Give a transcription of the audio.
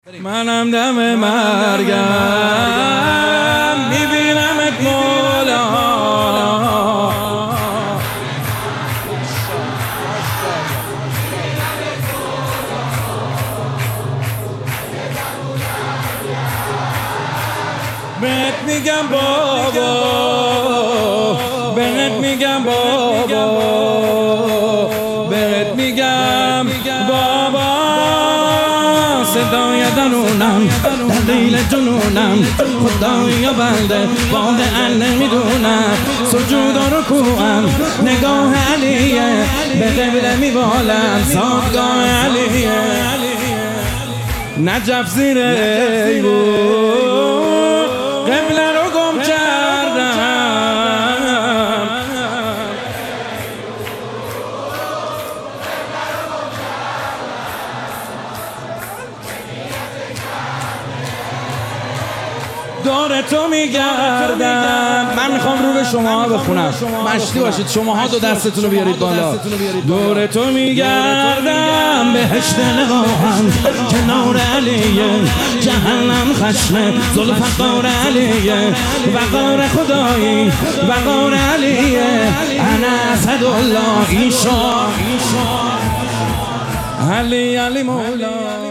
منم دم مرگم میبینمت مولا، بهت میگم بابا، بهت میگم بابا، بهت میگم بابا، صدای درونم در دیل جنونم، خدایا بنده واقعا نمیدونم، سجود و رکوعم نگاه علیه، به قبله میبالم زادگاه علیه، نجف زیر ایوون قبله رو گم کردم، دور تو میگردم. من میخوام رو به شما بخونم، مشتی باشید، شماها دو دستتون رو بیارید بالا. دور تو میگردم، بهشت نگاهم کنار علیه، جهنم خشم ذوالفقار علیه، وقار خدایی وقار علیه، انا اسدالله ایشا علی علی مولا.